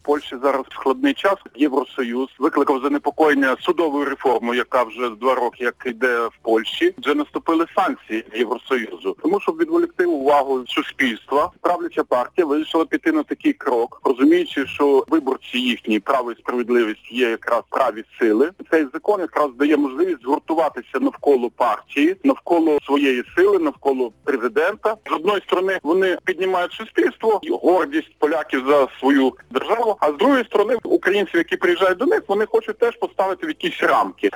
Польщі зараз складний час. Євросоюз викликав занепокоєння судовою реформою, яка вже 2 роки як йде в Польщі. Вже наступили санкції Євросоюзу. Тому, щоб відволікти увагу суспільства, правляча партія вирішила піти на такий крок, розуміючи, що виборці їхні, право і справедливість є якраз праві сили. Цей закон якраз дає можливість згуртуватися навколо партії, навколо своєї сили, навколо президента. З одної сторони, вони піднімають суспільство, гордість поляків за свою державу, а з другої сторони, українців, які приїжджають до них, вони хочуть теж поставити в якісь рамки.